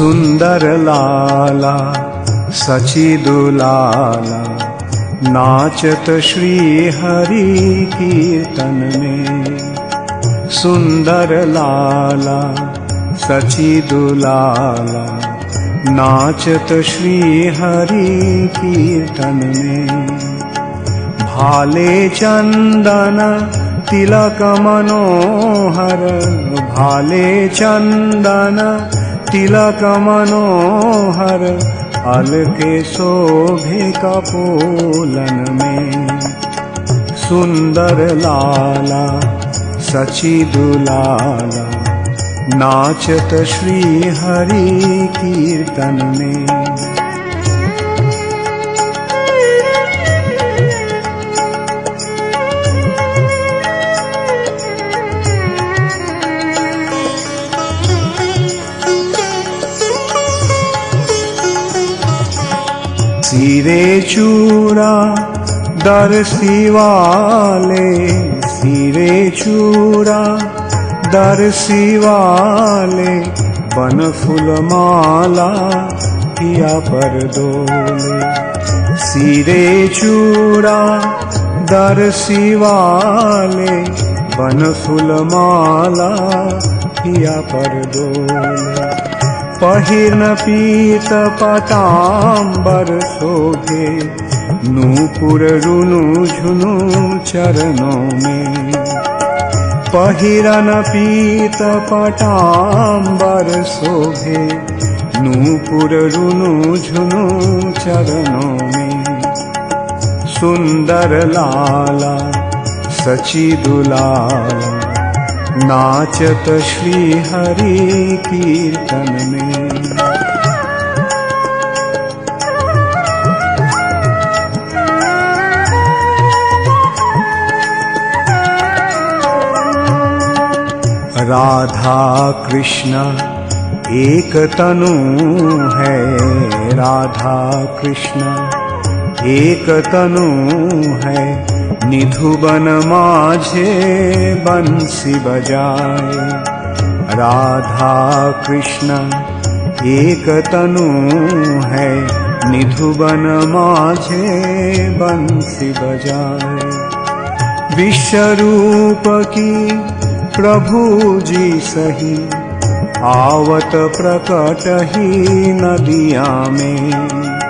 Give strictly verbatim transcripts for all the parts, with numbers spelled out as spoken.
सुंदर लाला सचिदुलाला नाचत श्री हरि कीर्तन में। सुंदर लाला सचिदुलाला नाचत श्री हरि कीर्तन में। भाले चंदन तिलक मनोहर, भाले चंदन तिलक मनोहर, अलके शोभे कपोलन में। सुंदर लाला सचिदुलाला नाचत श्री हरि कीर्तन में। सिरे चूड़ा दर्शी वाले, सिरे चूड़ा दर्शी वाले, बन फूल माला किया पर डोले। सिरे चूड़ा दर्शी वाले, बन फूल माला किया पर डोले। पहिर्न पीत पतांबर शोभे, नूपुर रुनु झुनु चरणों में। पहिरन पीत पतांबर शोभे, नूपुर रुनु झुनु चरणों में। सुंदर लाला सचिदुलाला नाचत श्री हरि कीर्तन में। राधा कृष्ण एक तनु है, राधा कृष्ण एक तनु है, निधुबन माझे बंसी बजाए। राधा कृष्ण एक तनु है, निधुबन माझे बंसी बजाए। विश्वरूप की प्रभु जी सही, आवत प्रकट ही नदिया में।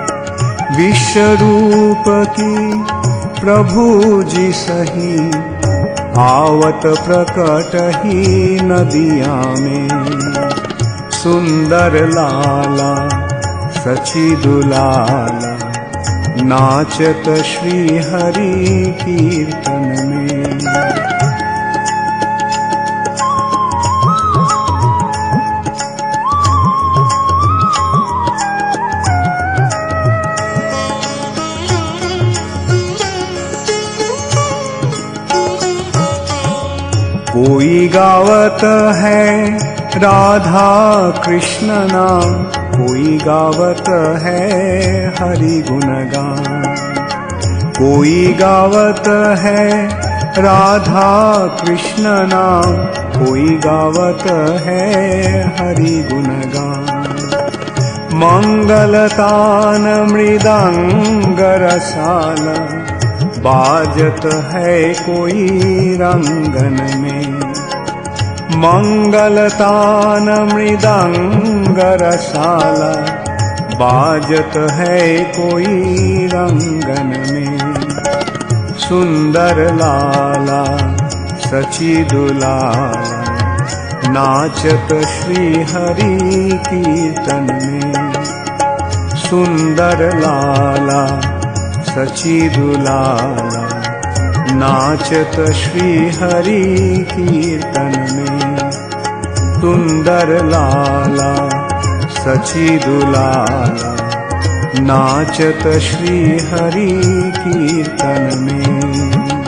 विश्वरूप की प्रभु जी सही, आवत प्रकट ही नदिया में। सुंदर लाला सचिदुलाला नाचत श्री हरि कीर्तन में। कोई गावत है राधा कृष्ण नाम, कोई गावत है हरि गुणगान। कोई गावत है राधा कृष्ण नाम, कोई गावत है हरि गुणगान। मंगलतान मृदंग रसाला, बाजत है कोई रंगन में। मंगलतान मृदंग रसाला, बाजत है कोई रंगन में। सुंदर लाला सचिदुलाला नाचत श्री हरि कीर्तन में। सुंदर लाला सचिदुलाला नाचत श्री हरि कीर्तन में। सुंदर लाला सचिदुलाला नाचत श्री हरि कीर्तन में।